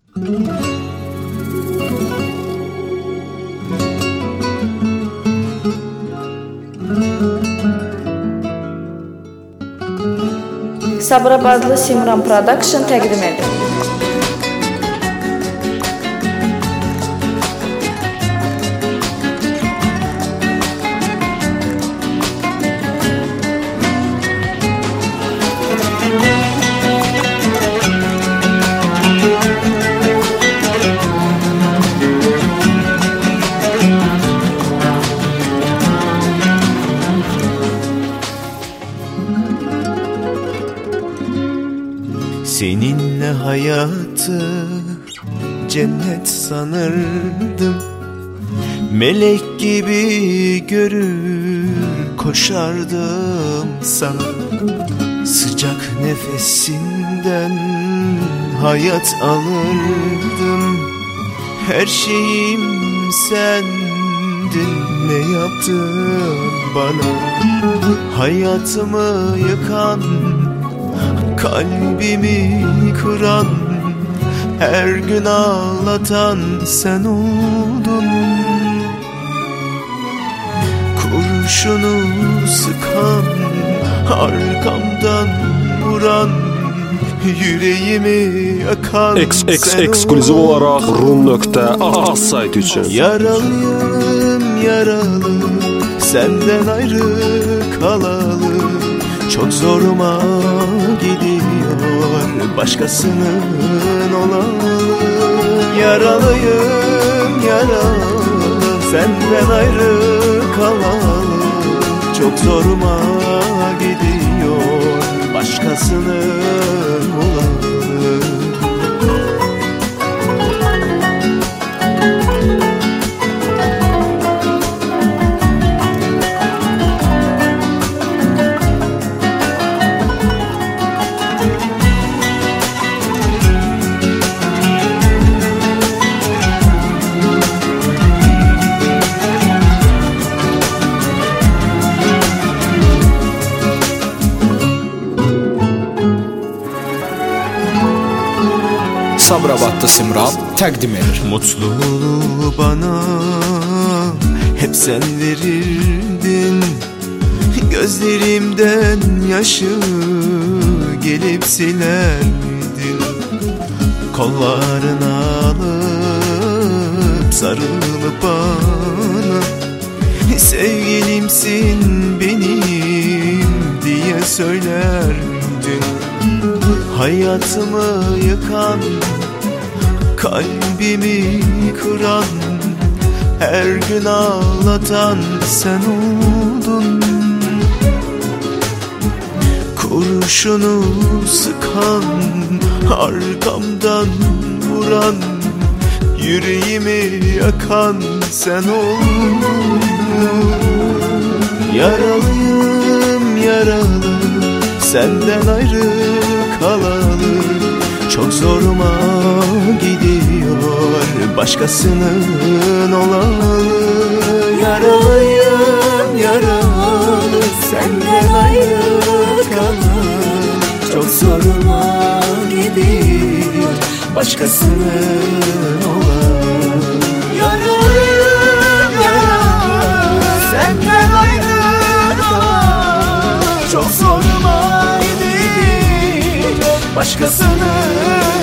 Sabirabadlı Simran Production təqdim edir. Seninle hayatı cennet sanırdım. Melek gibi görür koşardım sana. Sıcak nefesinden hayat alırdım. Her şeyim sendin, ne yaptın bana? Hayatımı yıkan, kalbimi kıran, her gün ağlatan sen oldun. Kurşunu sıkan, arkamdan vuran, yüreğimi yakan sen Ekskluziv olarak Rum.az sayt için. Yaralıyım yaralı, senden ayrı kalalı. Çok zoruma gidiyor başkasının olalı. Yaralıyım yaralı, senden ayrı kalalı. Çok zoruma gidiyor başkasının olalı. Sabirabadlı Simran təqdim edir. Mutluluğu bana hep sen verirdin. Gözlerimden yaşı gelip silerdin. Kollarına alıp sarılıp bana sevgilimsin benim diye söylerdin. Hayatımı yıkan, kalbimi kıran, her gün ağlatan sen oldun. Kurşunu sıkan, arkamdan vuran, yüreğimi yakan sen oldun. Yaralıyım yaralı, senden ayrı kalalı. Çok zoruma gidiyor başkasının olalı. Yaralıyım yaralı, senden ayrı kalalı. Çok zoruma gidiyor başkasının olalı. Yaralıyım yaralı, senden ayrı kalalı. Çok zoruma gidiyor başkasının